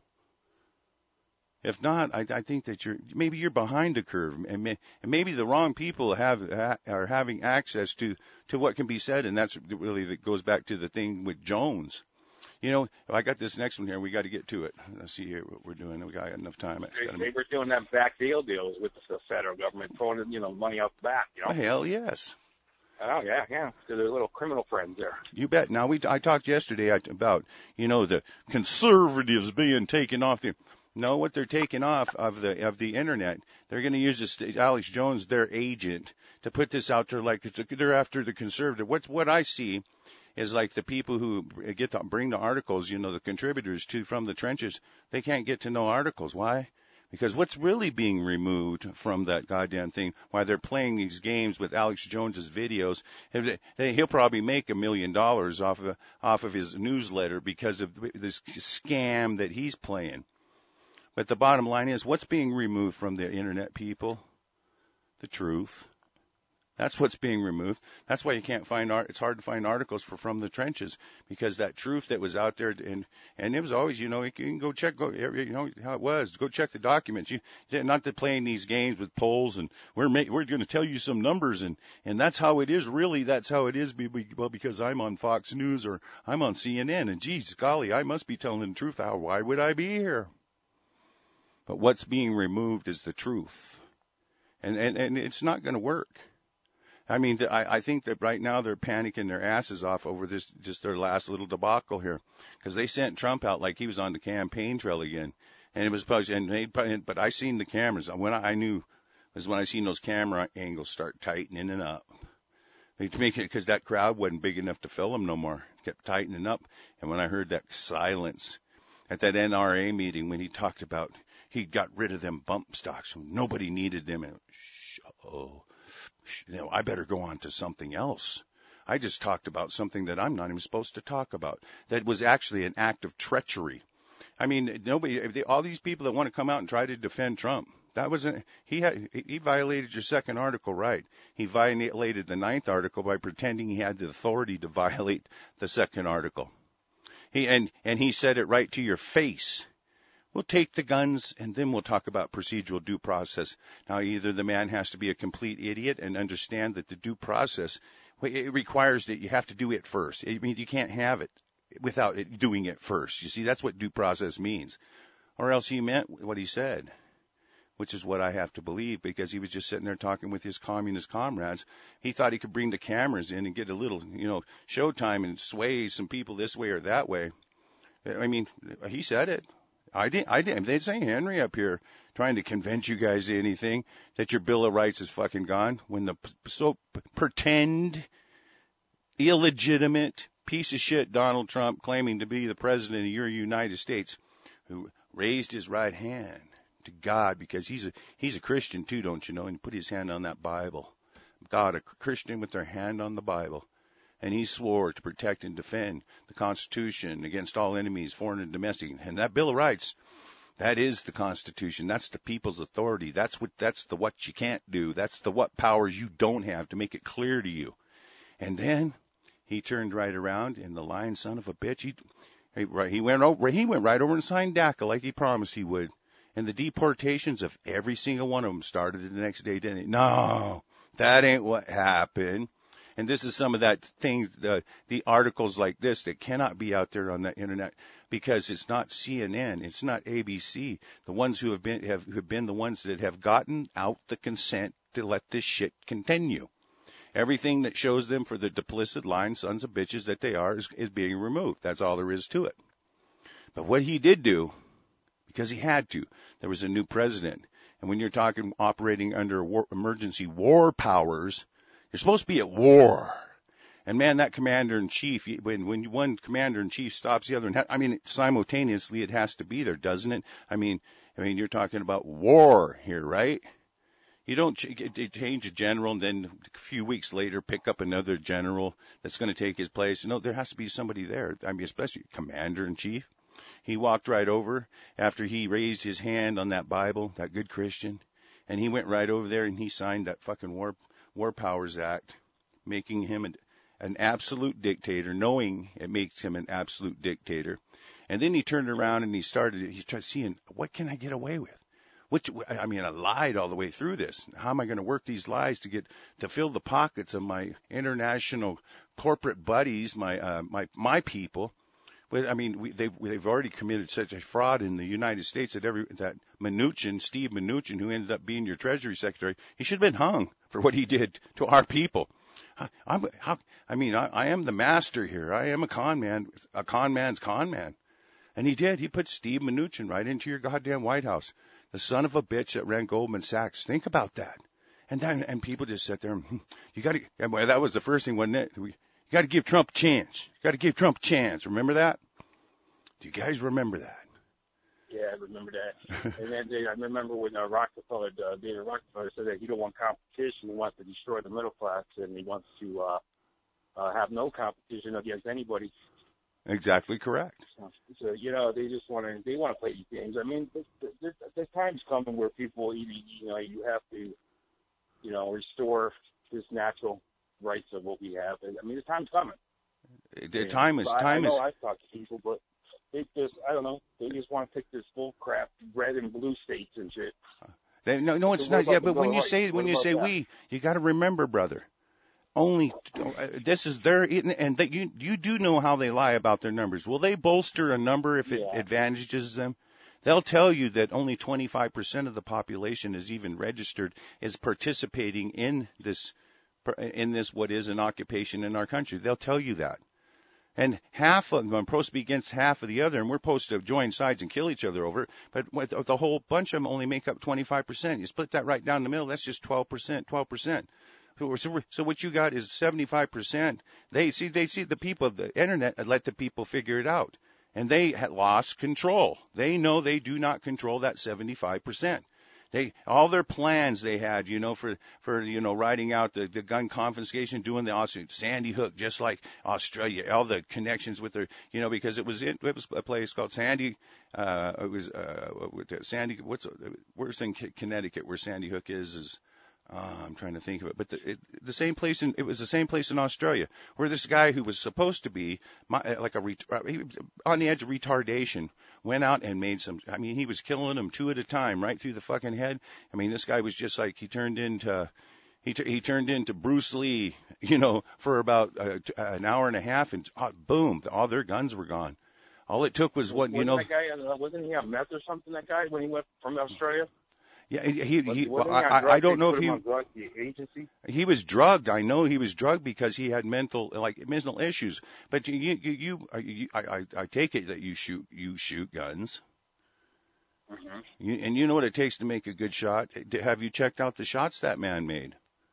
If not, I, I think that you're, maybe you're behind the curve, and, may, and maybe the wrong people have, ha, are having access to, to what can be said, and that's really, that goes back to the thing with Jones. You know, I got this next one here. We got to get to it. Let's see here what we're doing. We got enough time. They, they were doing that back deal deals with the federal government, throwing, you know, money out the back, you know. Oh, hell yes. Oh, yeah, yeah. So they're little criminal friends there. You bet. Now, we I talked yesterday about, you know, the conservatives being taken off the, No, what they're taking off of the of the internet, they're going to use this Alex Jones, their agent, to put this out there like it's a, they're after the conservative. What's what I see is like the people who get to bring the articles, you know, the contributors to from the trenches, they can't get to know articles. Why? Because what's really being removed from that goddamn thing, why they're playing these games with Alex Jones's videos, he'll probably make a million dollars off of off of his newsletter because of this scam that he's playing. But the bottom line is, what's being removed from the internet, people? The truth. That's what's being removed. That's why you can't find art. It's hard to find articles for From the Trenches, because that truth that was out there, and and it was always, you know, you can go check, go, you know how it was. Go check the documents. You not to playing these games with polls, and we're make, we're going to tell you some numbers, and and that's how it is. Really, that's how it is. Well, because I'm on Fox News or I'm on C N N, and geez, golly, I must be telling the truth. How? Why would I be here? But what's being removed is the truth, and and and it's not going to work. I mean, I, I think that right now they're panicking their asses off over this, just their last little debacle here, because they sent Trump out like he was on the campaign trail again, and it was probably, and they, but I seen the cameras. When I knew was when I seen those camera angles start tightening and up. They make it because that crowd wasn't big enough to fill them no more. It kept tightening up, and when I heard that silence at that N R A meeting when he talked about he got rid of them bump stocks, nobody needed them, and shh, oh. You know, I better go on to something else. I just talked about something that I'm not even supposed to talk about. That was actually an act of treachery. I mean, nobody, they, all these people that want to come out and try to defend Trump, that wasn't, he had, he violated your second article, right? He violated the ninth article by pretending he had the authority to violate the second article. He, and, and he said it right to your face. We'll take the guns, and then we'll talk about procedural due process. Now, either the man has to be a complete idiot and understand that the due process, it requires that you have to do it first. I mean, you can't have it without it doing it first. You see, that's what due process means. Or else he meant what he said, which is what I have to believe, because he was just sitting there talking with his communist comrades. He thought he could bring the cameras in and get a little, you know, showtime and sway some people this way or that way. I mean, he said it. I didn't, I didn't, they'd say Henry up here trying to convince you guys of anything, that your Bill of Rights is fucking gone, when the so pretend, illegitimate piece of shit Donald Trump, claiming to be the president of your United States, who raised his right hand to God, because he's a, he's a Christian too, don't you know, and put his hand on that Bible. God, a Christian with their hand on the Bible. And he swore to protect and defend the Constitution against all enemies, foreign and domestic. And that Bill of Rights, that is the Constitution. That's the people's authority. That's what, that's the what you can't do. That's the what powers you don't have, to make it clear to you. And then he turned right around, and the lying son of a bitch, he, he, he went over, he went right over and signed DACA like he promised he would. And the deportations of every single one of them started the next day, didn't it? No, that ain't what happened. And this is some of that things, the, the articles like this that cannot be out there on the internet, because it's not C N N, it's not A B C. The ones who have been have, have been the ones that have gotten out the consent to let this shit continue. Everything that shows them for the duplicit lying sons of bitches that they are is, is being removed. That's all there is to it. But what he did do, because he had to, there was a new president. And when you're talking operating under war, emergency war powers, you're supposed to be at war. And man, that commander-in-chief, when when one commander-in-chief stops the other, and ha- I mean, simultaneously it has to be there, doesn't it? I mean, I mean, you're talking about war here, right? You don't ch- change a general and then a few weeks later pick up another general that's going to take his place. No, there has to be somebody there. I mean, especially commander-in-chief. He walked right over after he raised his hand on that Bible, that good Christian, and he went right over there and he signed that fucking war War Powers Act, making him an, an absolute dictator, knowing it makes him an absolute dictator. And then he turned around and he started, he tried seeing, what can I get away with? Which, I mean, I lied all the way through this. How am I going to work these lies to get, to fill the pockets of my international corporate buddies, my, uh, my, my people? But, I mean, we, they've, they've already committed such a fraud in the United States that every, that Mnuchin, Steve Mnuchin, who ended up being your Treasury Secretary, he should have been hung for what he did to our people. I, I'm, how, I mean, I, I am the master here. I am a con man, a con man's con man. And he did. He put Steve Mnuchin right into your goddamn White House. The son of a bitch that ran Goldman Sachs. Think about that. And then, and people just sit there and, hmm, you got to, and well, that was the first thing, wasn't it? We, you got to give Trump a chance. You got to give Trump a chance. Remember that? Do you guys remember that? Yeah, I remember that. And then they, I remember when uh, Rockefeller, uh, David Rockefeller said that he don't want competition. He wants to destroy the middle class, and he wants to uh, uh, have no competition against anybody. Exactly correct. So, so you know, they just want to they want to play these games. I mean, there's, there's, there's times coming where people, you, you know, you have to, you know, restore this natural rights of what we have. I mean, the time's coming. The time is so time I, I know is. I've talked to people, but they just, I don't know, they just want to pick this bull crap, red and blue states and shit. They, no, no, it's so not. Yeah, but when you right? say when what you say that? we, you got to remember, brother. Only uh, this is their and that you you do know how they lie about their numbers. Will they bolster a number if it Yeah. advantages them? They'll tell you that only twenty-five percent of the population is even registered, is participating in this in this what is an occupation in our country. They'll tell you that. And half of them are supposed to be against half of the other, and we're supposed to join sides and kill each other over it. But the whole bunch of them only make up twenty-five percent. You split that right down the middle, that's just twelve percent, twelve percent. So, so what you got is seventy-five percent. They see, they see the people of the internet let the people figure it out, and they had lost control. They know they do not control that seventy-five percent. They, all their plans they had, you know, for, for, you know, writing out the, the gun confiscation, doing the lawsuit, Sandy Hook, just like Australia, all the connections with their, you know, because it was, it, it was a place called Sandy, uh, it was, uh, Sandy, what's, where's in Connecticut where Sandy Hook is, is, Uh, I'm trying to think of it, but the, it, the same place in, it was the same place in Australia where this guy who was supposed to be my, like a, he was on the edge of retardation went out and made some, I mean, he was killing them two at a time right through the fucking head. I mean, this guy was just like, he turned into, he, t- he turned into Bruce Lee, you know, for about uh, t- an hour and a half and uh, boom, all their guns were gone. All it took was what, wasn't you know. That guy, uh, wasn't he on meth or something, that guy, when he went from Australia? Yeah, he, he, he well, he I, I don't know if he, drug, the agency? he was drugged. I know he was drugged because he had mental, like, mental issues. But you, you, you, you I, I, I take it that you shoot, you shoot guns. Mm-hmm. You, and you know what it takes to make a good shot. Have you checked out the shots that man made?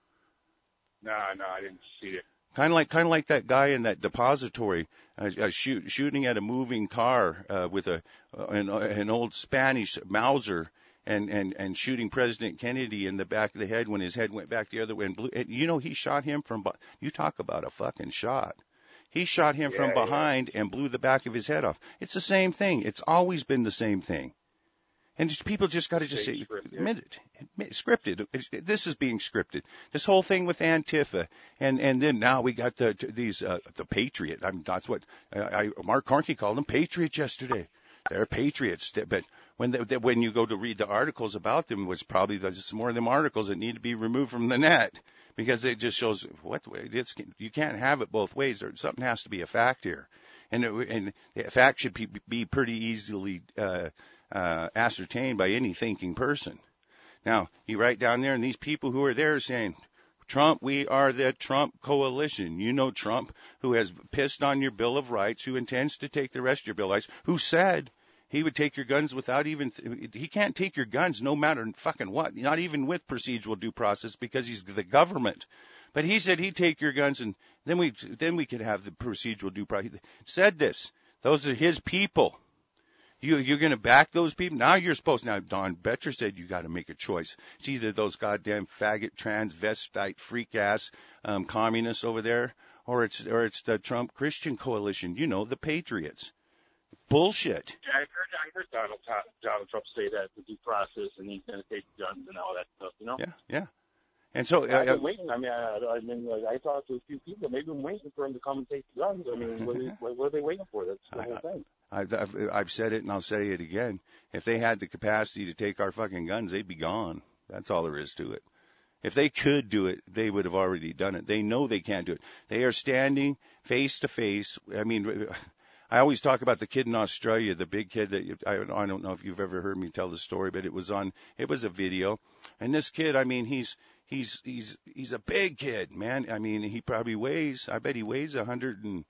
No, no, I didn't see it. Kind of like, kind of like that guy in that depository, uh, uh, shoot, shooting at a moving car uh, with a uh, an, an old Spanish Mauser. And, and, and shooting President Kennedy in the back of the head when his head went back the other way and blew. And you know, he shot him from, you talk about a fucking shot. He shot him yeah, from behind yeah. and blew the back of his head off. It's the same thing. It's always been the same thing. And just, people just got to just say, admit it, admit, scripted. This is being scripted. This whole thing with Antifa, and and then now we got the these uh, the Patriot. I mean, that's what uh, I Mark Carney called them Patriots yesterday. They're patriots, but when they, when you go to read the articles about them, was probably just more of them articles that need to be removed from the net because it just shows what it's you can't have it both ways. There, something has to be a fact here, and it, and the fact should be, be pretty easily uh, uh, ascertained by any thinking person. Now you write down there, and these people who are there are saying, Trump, we are the Trump coalition. You know Trump, who has pissed on your Bill of Rights, who intends to take the rest of your Bill of Rights, who said he would take your guns without even, th- he can't take your guns no matter fucking what, not even with procedural due process because he's the government. But he said he'd take your guns and then we, then we could have the procedural due process. He said this. Those are his people. You, you're going to back those people? Now you're supposed to. Now, Don Betcher said you got to make a choice. It's either those goddamn faggot, transvestite, freak-ass um, communists over there, or it's or it's the Trump Christian coalition, you know, the Patriots. Bullshit. Yeah, I heard, I heard Donald, Donald Trump say that, the due process, and he's going to take guns and all that stuff, you know? Yeah, yeah. And so, uh, I've been waiting. I mean, I, I mean, like, I talked to a few people. They've been waiting for him to come and take the guns. I mean, what, are, what, what are they waiting for? That's the whole thing. I've, I've, I've said it and I'll say it again. If they had the capacity to take our fucking guns, they'd be gone. That's all there is to it. If they could do it, they would have already done it. They know they can't do it. They are standing face to face. I mean, I always talk about the kid in Australia, the big kid that I, I don't know if you've ever heard me tell the story, but it was on, it was a video. And this kid, I mean, he's, he's, he's, he's a big kid, man. I mean, he probably weighs, I bet he weighs a hundred and,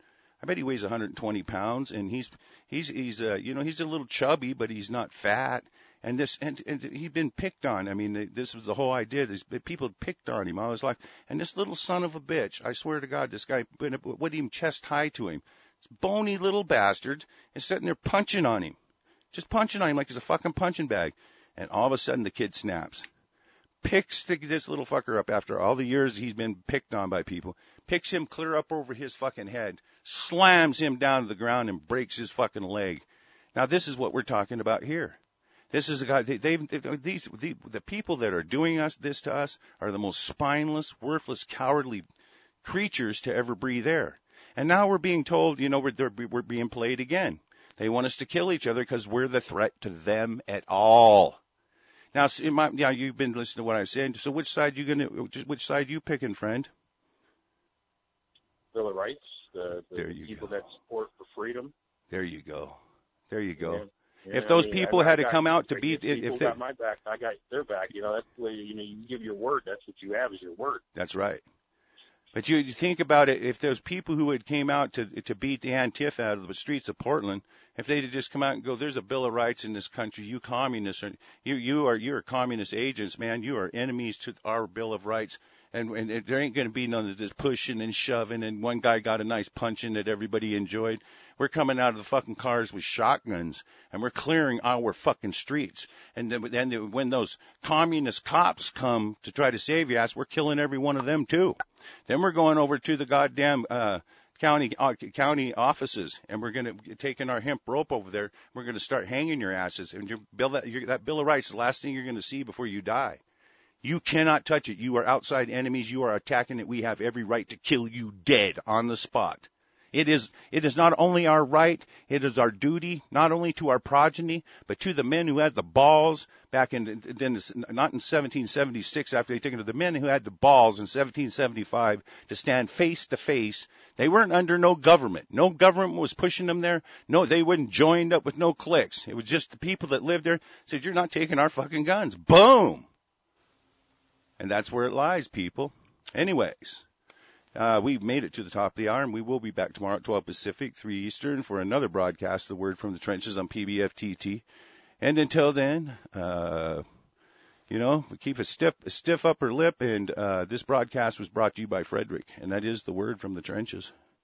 I bet he weighs one hundred twenty pounds, and he's he's he's uh, you know he's a little chubby, but he's not fat. And this and, and he'd been picked on. I mean, this was the whole idea. These people picked on him all his life. And this little son of a bitch, I swear to God, this guy wouldn't even chest high to him. This bony little bastard is sitting there punching on him, just punching on him like he's a fucking punching bag. And all of a sudden, the kid snaps, picks the, this little fucker up after all the years he's been picked on by people, picks him clear up over his fucking head, slams him down to the ground, and breaks his fucking leg. Now, this is what we're talking about here. This is a guy. They, they've, they've these the, the people that are doing us this to us are the most spineless, worthless, cowardly creatures to ever breathe air. And now we're being told, you know, we're we're being played again. They want us to kill each other because we're the threat to them at all. Now, in my, yeah, you've been listening to what I said. So, which side you gonna? Which side you picking, friend? Bill of Rights. The, the there you people go. that support for freedom. There you go. There you go. Yeah. Yeah, if those I mean, people I, had I to got, come out to if beat, if if they they got my back, I got their back. You know, that's the way, you know, you give your word. That's what you have is your word. That's right. But you, you think about it, if those people who had came out to to beat the Antifa out of the streets of Portland, if they'd just come out and go, there's a Bill of Rights in this country, you communists, are, you you are you're communist agents, man, you are enemies to our Bill of Rights, and and it, there ain't going to be none of this pushing and shoving, and one guy got a nice punching that everybody enjoyed. We're coming out of the fucking cars with shotguns, and we're clearing our fucking streets. And then, then when those communist cops come to try to save your ass, we're killing every one of them too. Then we're going over to the goddamn uh, county uh, county offices, and we're going to taking our hemp rope over there. We're going to start hanging your asses. And your bill that your, that Bill of Rights is the last thing you're going to see before you die. You cannot touch it. You are outside enemies. You are attacking it. We have every right to kill you dead on the spot. It is it is not only our right, it is our duty, not only to our progeny, but to the men who had the balls back in, in not in seventeen seventy-six after they took it to the men who had the balls in seventeen seventy-five to stand face to face. They weren't under no government. No government was pushing them there. No, they weren't joined up with no cliques. It was just the people that lived there said, you're not taking our fucking guns. Boom. And that's where it lies, people. Anyways. Uh, we've made it to the top of the hour, and we will be back tomorrow at twelve Pacific, three Eastern, for another broadcast, The Word from the Trenches on P B F T T. And until then, uh, you know, keep a stiff, a stiff upper lip, and uh, this broadcast was brought to you by Frederick, and that is The Word from the Trenches.